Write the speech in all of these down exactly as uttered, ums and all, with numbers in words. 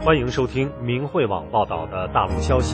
欢迎收听明慧网报道的大陆消息。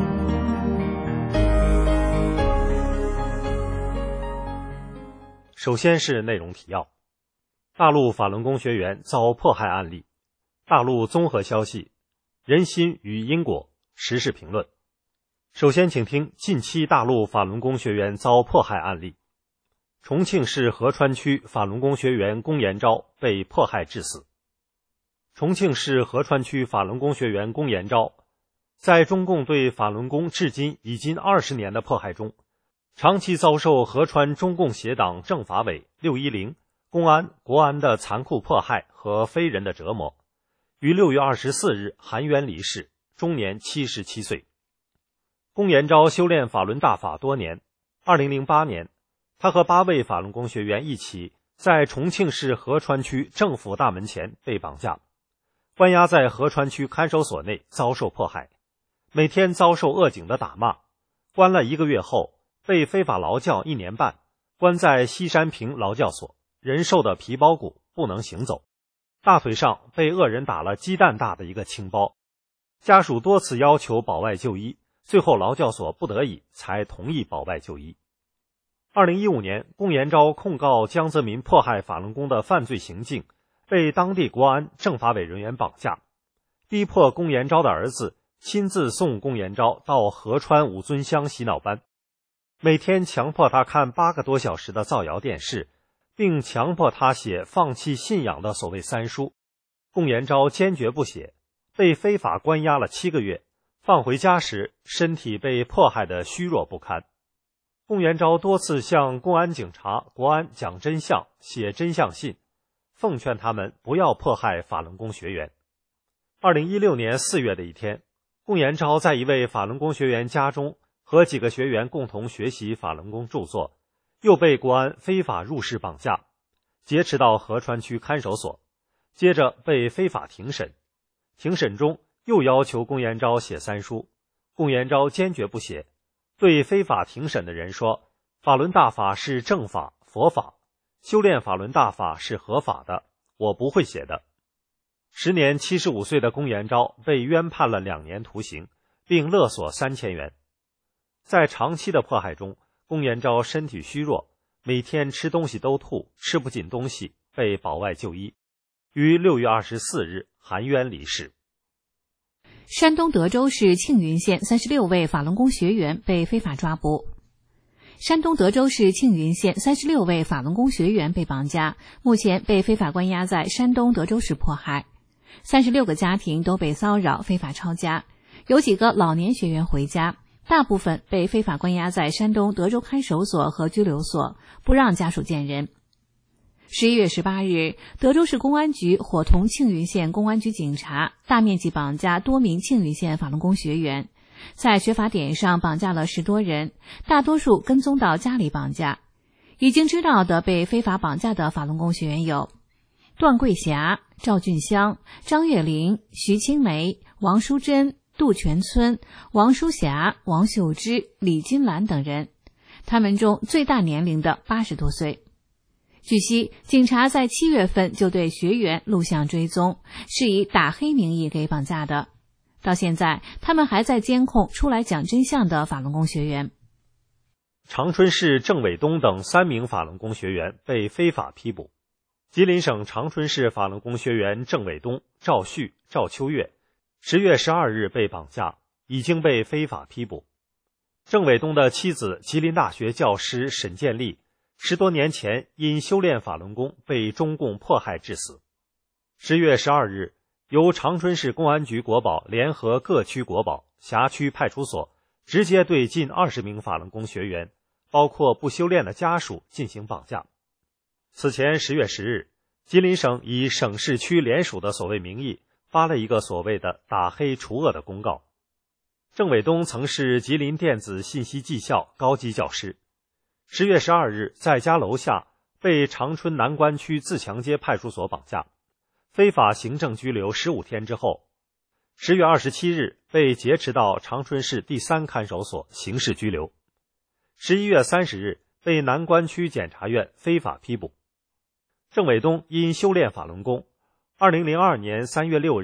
首先是内容提要：大陆法轮功学员遭迫害案例，大陆综合消息，人心与因果，时事评论。首先请听近期大陆法轮功学员遭迫害案例。重庆市合川区法轮功学员龚延昭被迫害致死。重庆市合川区法轮功学员龚延昭，在中共对法轮功至今已经二十年的迫害中，长期遭受合川中共协党政法委、六一零、公安、国安的残酷迫害和非人的折磨，于六月二十四日含冤离世，终年七十七岁。龚延昭修炼法轮大法多年，二零零八年，他和八位法轮功学员一起在重庆市合川区政府大门前被绑架，关押在合川区看守所内遭受迫害，每天遭受恶警的打骂，关了一个月后被非法劳教一年半，关在西山坪劳教所，人瘦的皮包骨，不能行走，大腿上被恶人打了鸡蛋大的一个青包，家属多次要求保外就医，最后劳教所不得已才同意保外就医。二零一五年，龚延昭控告江泽民迫害法轮功的犯罪行径，被当地国安政法委人员绑架，逼迫龚延昭的儿子亲自送龚延昭到合川五尊乡洗脑班，每天强迫他看八个多小时的造谣电视，并强迫他写放弃信仰的所谓三书。龚延昭坚决不写，被非法关押了七个月，放回家时身体被迫害得虚弱不堪。龚延昭多次向公安警察、国安讲真相，写真相信，奉劝他们不要迫害法轮功学员。二零一六年四月的一天，龚延昭在一位法轮功学员家中和几个学员共同学习法轮功著作，又被国安非法入室绑架，劫持到合川区看守所，接着被非法庭审。庭审中又要求龚延昭写三书，龚延昭坚决不写，对非法庭审的人说，法轮大法是正法、佛法，修炼法轮大法是合法的，我不会写的。时年七十五岁的龚延昭被冤判了两年徒刑，并勒索三千元。在长期的迫害中，龚延昭身体虚弱，每天吃东西都吐，吃不进东西，被保外就医，于六月二十四日含冤离世。 山东德州市庆云县三十六位法轮功学员被非法抓捕。山东德州市庆云县三十六位法轮功学员被绑架，目前被非法关押在山东德州市迫害。三十六个家庭都被骚扰、非法抄家，有几个老年学员回家，大部分被非法关押在山东德州看守所和拘留所，不让家属见人。十一月十八日，德州市公安局伙同庆云县公安局警察大面积绑架多名庆云县法轮功学员，在学法点上绑架了十多人，大多数跟踪到家里绑架。已经知道的被非法绑架的法轮功学员有段桂霞、赵俊香、张月玲、徐青梅、王淑珍、杜全村、王淑霞、王秀芝、李金兰等人，他们中最大年龄的八十多岁。据悉，警察在七月份就对学员录像追踪，是以打黑名义给绑架的。到现在，他们还在监控出来讲真相的法轮功学员。 长春市郑伟东等三名法轮功学员被非法批捕。吉林省长春市法轮功学员郑伟东、赵旭、赵秋月十月十二日被绑架，已经被非法批捕。郑伟东的妻子吉林大学教师沈建丽十多年前因修炼法轮功被中共迫害致死。十月十二日，由长春市公安局国保联合各区国保、辖区派出所直接对近二十名法轮功学员，包括不修炼的家属进行绑架。此前十月十日，吉林省以省市区联署的所谓名义发了一个所谓的打黑除恶的公告。郑伟东曾是吉林电子信息技校高级教师，十月十二日在家楼下被长春南关区自强街派出所绑架，非法行政拘留十五天之后，十月二十七日被劫持到长春市第三看守所刑事拘留。十一月三十日被南关区检察院非法批捕。郑伟东因修炼法轮功，二零零二年三月六日被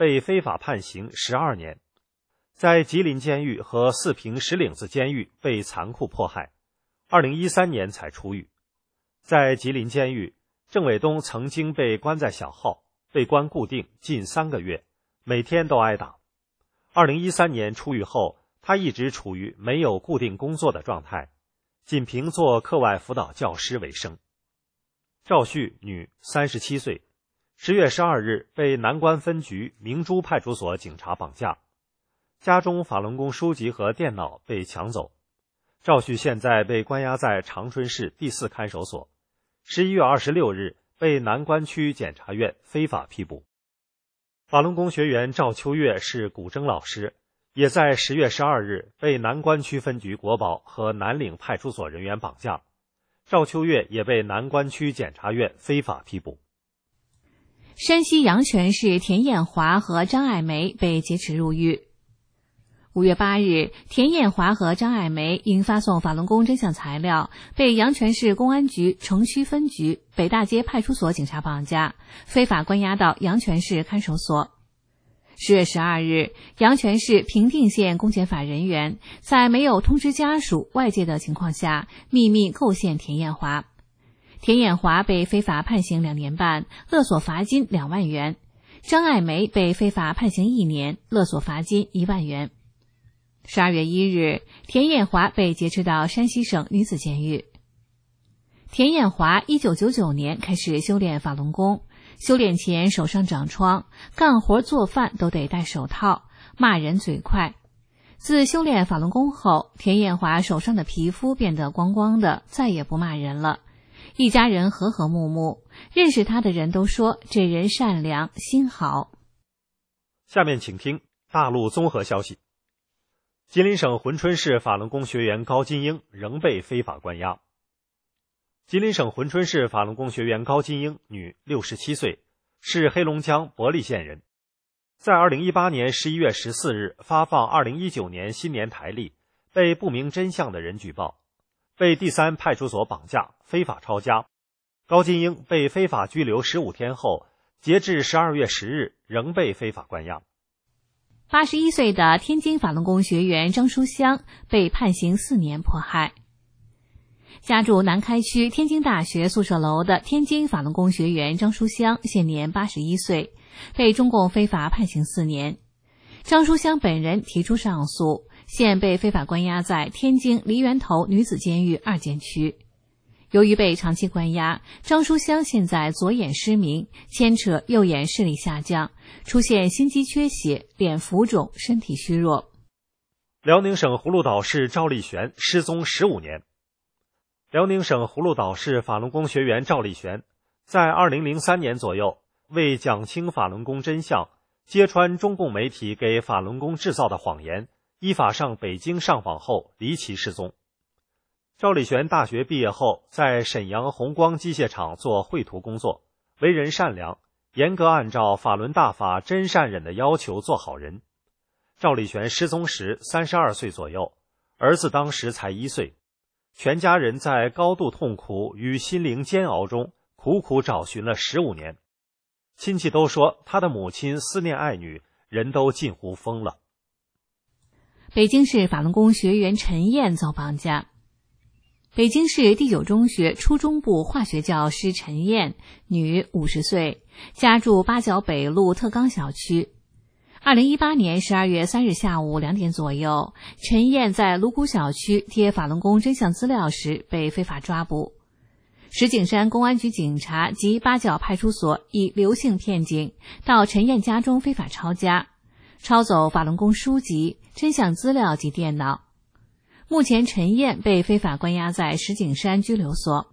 被非法判刑十二年，在吉林监狱和四平石岭子监狱被残酷迫害，二零一三年才出狱。在吉林监狱，郑伟东曾经被关在小号，被关固定近三个月，每天都挨打。二零一三年出狱后，他一直处于没有固定工作的状态，仅凭做课外辅导教师为生。赵旭，女，三十七岁，十月十二日被南关分局明珠派出所警察绑架，家中法轮功书籍和电脑被抢走。赵旭现在被关押在长春市第四看守所，十一月二十六日被南关区检察院非法批捕。法轮功学员赵秋月是古筝老师，也在十月十二日被南关区分局国保和南岭派出所人员绑架。赵秋月也被南关区检察院非法批捕。 山西阳泉市田艳华和张爱梅被劫持入狱。五月八日，田艳华和张爱梅因发送法轮功真相材料，被阳泉市公安局城区分局北大街派出所警察绑架，非法关押到阳泉市看守所。十月十二日，阳泉市平定县公检法人员在没有通知家属、外界的情况下，秘密构陷田艳华。田艳华被非法判刑两年半，勒索罚金两万元；张爱梅被非法判刑一年，勒索罚金一万元。十二月一日，田艳华被劫持到山西省女子监狱。田艳华一九九九年开始修炼法轮功，修炼前手上长疮，干活做饭都得戴手套，骂人嘴快。自修炼法轮功后，田艳华手上的皮肤变得光光的，再也不骂人了。一家人和和睦睦，认识他的人都说这人善良心好。 下面请听大陆综合消息。吉林省珲春市法轮功学员高金英仍被非法关押。吉林省珲春市法轮功学员高金英，女，六十七岁，是黑龙江伯利县人。在二零一八年十一月十四日发放二零一九年新年台历，被不明真相的人举报，被第三派出所绑架，非法抄家。高金英被非法拘留十五天后，截至十二月十日仍被非法关押。 八十一岁的天津法轮功学员张书香被判刑四年迫害。家住南开区天津大学宿舍楼的天津法轮功学员张书香现年八十一岁，被中共非法判刑四年。张书香本人提出上诉，现被非法关押在天津梨园头女子监狱二监区。由于被长期关押，张书香现在左眼失明，牵扯右眼视力下降，出现心肌缺血，脸浮肿，身体虚弱。 辽宁省葫芦岛市赵立璇失踪十五年。辽宁省葫芦岛市法轮功学员赵立璇在二零零三年左右为讲清法轮功真相，揭穿中共媒体给法轮功制造的谎言，依法上北京上访后离奇失踪。赵立璇大学毕业后在沈阳红光机械厂做绘图工作，为人善良，严格按照法轮大法真善忍的要求做好人。赵立璇失踪时三十二岁左右，儿子当时才一岁，全家人在高度痛苦与心灵煎熬中苦苦找寻了十五年。亲戚都说他的母亲思念爱女，人都近乎疯了。 北京市法轮功学员陈燕遭绑架。北京市第九中学初中部化学教师陈燕，女，五十岁，家住八角北路特岗小区。二零一八年十二月三日下午两点左右，陈燕在芦谷小区贴法轮功真相资料时被非法抓捕。石景山公安局警察及八角派出所以刘姓骗警到陈燕家中非法抄家，抄走法轮功书籍、真相资料及电脑。目前陈燕被非法关押在石景山拘留所。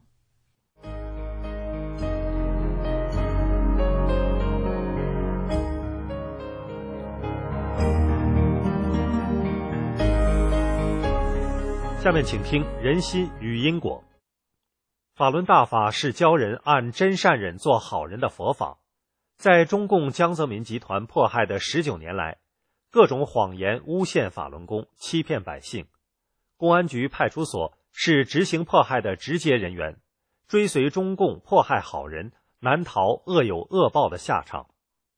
下面请听人心与因果。法轮大法是教人按真善忍做好人的佛法。在中共江泽民集团迫害的十九年来，各种谎言诬陷法轮功，欺骗百姓。公安局派出所是执行迫害的直接人员，追随中共迫害好人，难逃恶有恶报的下场。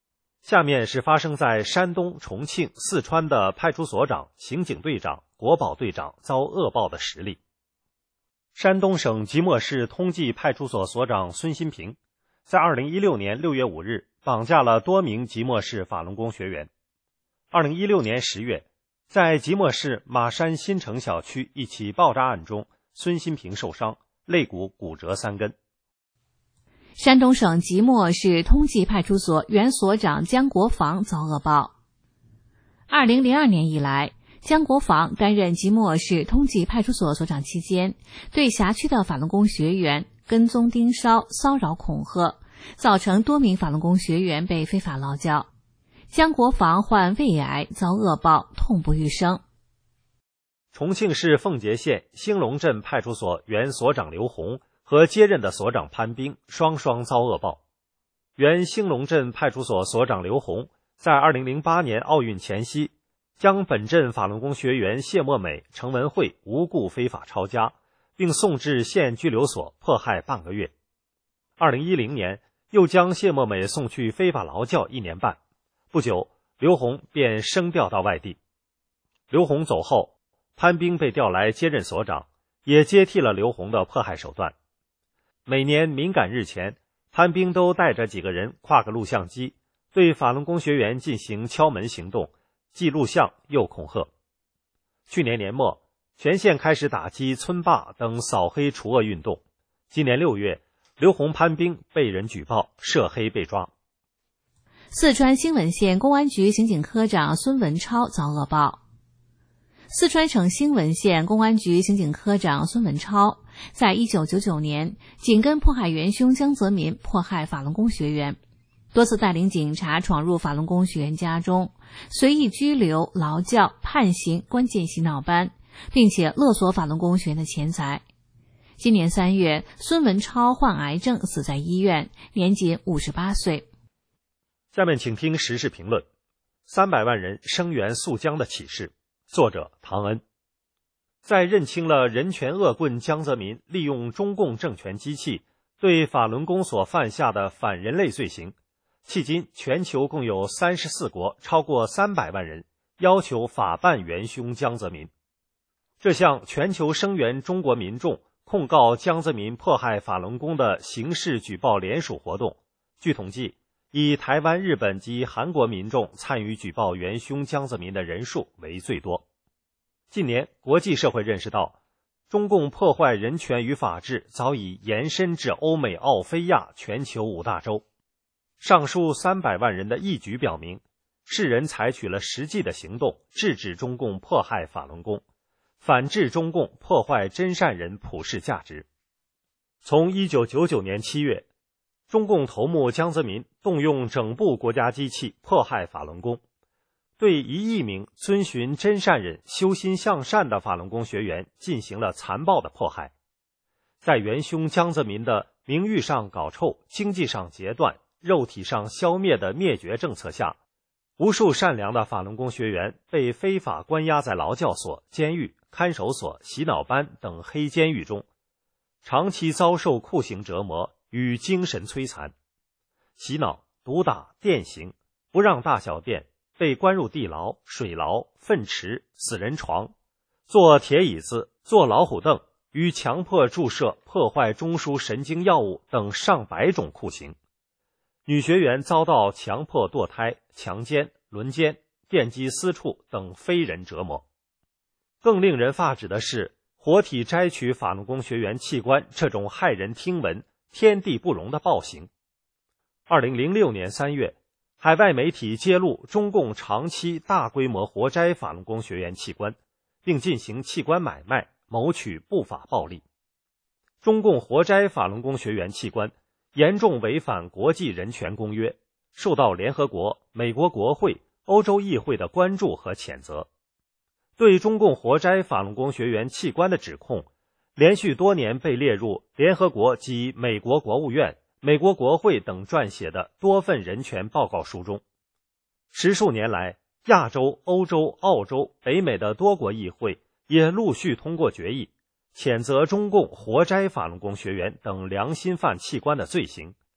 下面是发生在山东、重庆、四川的派出所长、刑警队长、国保队长遭恶报的实例。山东省即墨市通济派出所所长孙新平在二零一六年六月五日绑架了多名即墨市法轮功学员。二零一六年十月，在即墨市马山新城小区一起爆炸案中，孙新平受伤，肋骨骨折三根。 山东省即墨市通济派出所原所长姜国防遭恶报。二零零二年以来，姜国防担任即墨市通济派出所所长期间，对辖区的法轮功学员跟踪盯梢、骚扰恐吓，造成多名法轮功学员被非法劳教。姜国防患胃癌，遭恶报，痛不欲生。 重庆市奉节县兴隆镇派出所原所长刘红和接任的所长潘兵双双遭恶报。原兴隆镇派出所所长刘红在二零零八年奥运前夕，将本镇法轮功学员谢墨美、程文慧无故非法抄家，并送至县拘留所迫害半个月。二零一零年，又将谢墨美送去非法劳教一年半。不久，刘红便升调到外地。刘红走后，潘兵被调来接任所长，也接替了刘红的迫害手段。每年敏感日前，潘兵都带着几个人挎个录像机，对法轮功学员进行敲门行动，既录像又恐吓。去年年末，全县开始打击村霸等扫黑除恶运动。今年六月，刘红、潘兵被人举报涉黑被抓。 四川兴文县公安局刑警科长孙文超遭恶报。四川省兴文县公安局刑警科长孙文超在一九九九年紧跟迫害元凶江泽民迫害法轮功学员，多次带领警察闯入法轮功学员家中，随意拘留、劳教、判刑关键洗脑班，并且勒索法轮功学员的钱财。今年三月，孙文超患癌症死在医院，年仅五十八岁。 下面请听时事评论：三百万人声援肃江的启示。作者唐恩。在认清了人权恶棍江泽民利用中共政权机器对法轮功所犯下的反人类罪行，迄今全球共有三十四国超过三百万人要求法办元凶江泽民。这项全球声援中国民众控告江泽民迫害法轮功的刑事举报联署活动，据统计，以台湾、日本及韩国民众参与举报元凶江泽民的人数为最多。近年，国际社会认识到，中共破坏人权与法治早已延伸至欧美、澳、非亚全球五大洲。上述三百万人的一举表明，世人采取了实际的行动，制止中共迫害法轮功，反制中共破坏真善人普世价值。从一九九九年七月，中共头目江泽民动用整部国家机器迫害法轮功，对一亿名遵循真善忍、修心向善的法轮功学员进行了残暴的迫害。在元凶江泽民的名誉上搞臭、经济上截断、肉体上消灭的灭绝政策下，无数善良的法轮功学员被非法关押在劳教所、监狱、看守所、洗脑班等黑监狱中，长期遭受酷刑折磨与精神摧残，洗脑、毒打、电刑，不让大小便，被关入地牢、水牢、粪池、死人床，坐铁椅子、坐老虎凳，与强迫注射破坏中枢神经药物等上百种酷刑。女学员遭到强迫堕胎、强奸、轮奸、电击私处等非人折磨。更令人发指的是，活体摘取法轮功学员器官这种骇人听闻、天地不容的暴行。二零零六年三月，海外媒体揭露中共长期大规模活摘法轮功学员器官，并进行器官买卖，谋取不法暴利。中共活摘法轮功学员器官，严重违反国际人权公约，受到联合国、美国国会、欧洲议会的关注和谴责。对中共活摘法轮功学员器官的指控，连续多年被列入联合国及美国国务院、美国国会等撰写的多份人权报告书中。十数年来，亚洲、欧洲、澳洲、北美的多国议会也陆续通过决议，谴责中共活摘法轮功学员等良心犯器官的罪行，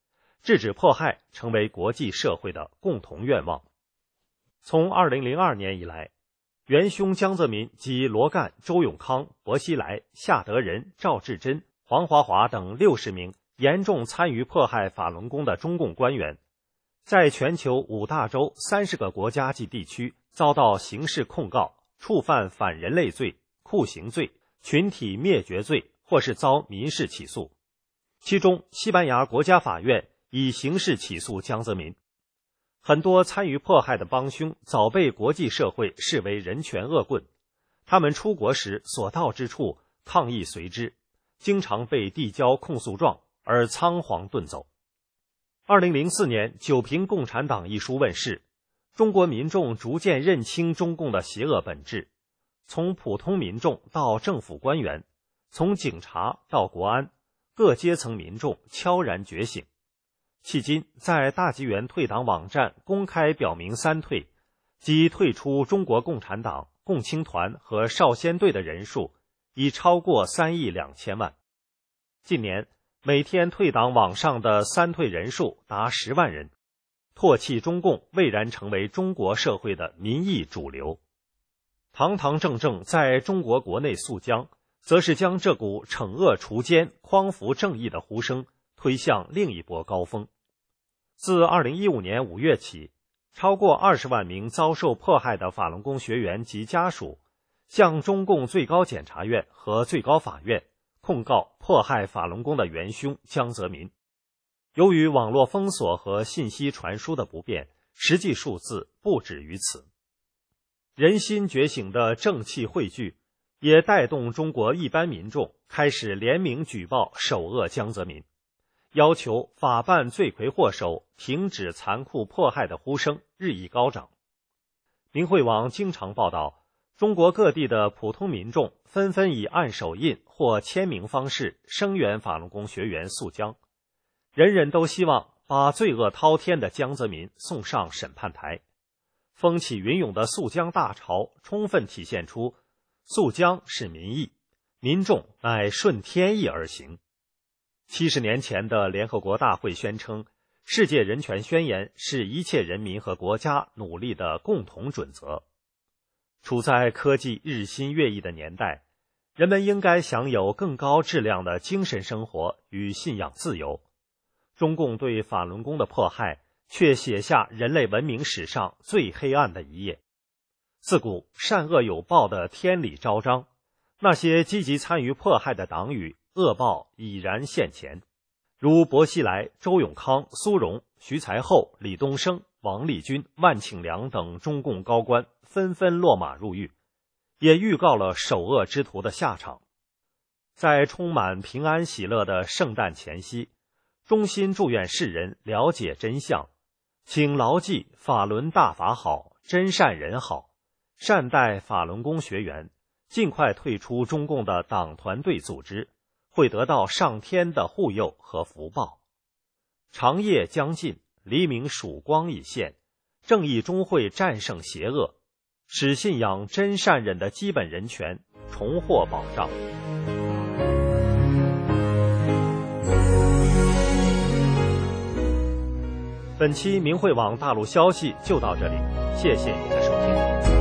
制止迫害成为国际社会的共同愿望。从二零零二年以来，元凶江泽民及罗干、周永康、薄熙来、夏德仁、赵志珍、黄华华等六十名严重参与迫害法轮功的中共官员，在全球五大洲三十个国家及地区遭到刑事控告，触犯反人类罪、酷刑罪、群体灭绝罪，或是遭民事起诉。其中，西班牙国家法院以刑事起诉江泽民。很多参与迫害的帮凶早被国际社会视为人权恶棍，他们出国时所到之处抗议随之，经常被递交控诉状而仓皇遁走。二零零四年《九评共产党》一书问世，中国民众逐渐认清中共的邪恶本质，从普通民众到政府官员，从警察到国安，各阶层民众悄然觉醒。迄今，在大纪元退党网站公开表明三退，即退出中国共产党、共青团和少先队的人数已超过三亿两千万。近年，每天退党网上的三退人数达十万人，唾弃中共蔚然成为中国社会的民意主流。堂堂正正在中国国内诉江，则是将这股惩恶除奸、匡扶正义的呼声推向另一波高峰。自二零一五年五月起，超过二十万名遭受迫害的法轮功学员及家属向中共最高检察院和最高法院控告迫害法轮功的元凶江泽民。由于网络封锁和信息传输的不便，实际数字不止于此。人心觉醒的正气汇聚，也带动中国一般民众开始联名举报首恶江泽民，要求法办罪魁祸首停止残酷迫害的呼声日益高涨。明慧网经常报道，中国各地的普通民众纷纷以按手印或签名方式声援法轮功学员诉江，人人都希望把罪恶滔天的江泽民送上审判台。风起云涌的诉江大潮充分体现出诉江是民意，民众乃顺天意而行。七十年前的联合国大会宣称，世界人权宣言是一切人民和国家努力的共同准则。处在科技日新月异的年代，人们应该享有更高质量的精神生活与信仰自由。中共对法轮功的迫害，却写下人类文明史上最黑暗的一页。自古善恶有报的天理昭彰，那些积极参与迫害的党羽，恶报已然现前，如薄熙来、周永康、苏荣、徐才厚、李东生、王立军、万庆良等中共高官纷纷落马入狱，也预告了首恶之徒的下场。在充满平安喜乐的圣诞前夕，衷心祝愿世人了解真相，请牢记法轮大法好，真善人好，善待法轮功学员，尽快退出中共的党团队组织，会得到上天的护佑和福报。长夜将近，黎明曙光已现，正义终会战胜邪恶，使信仰真善忍的基本人权重获保障。本期明慧网大陆消息就到这里，谢谢您的收听。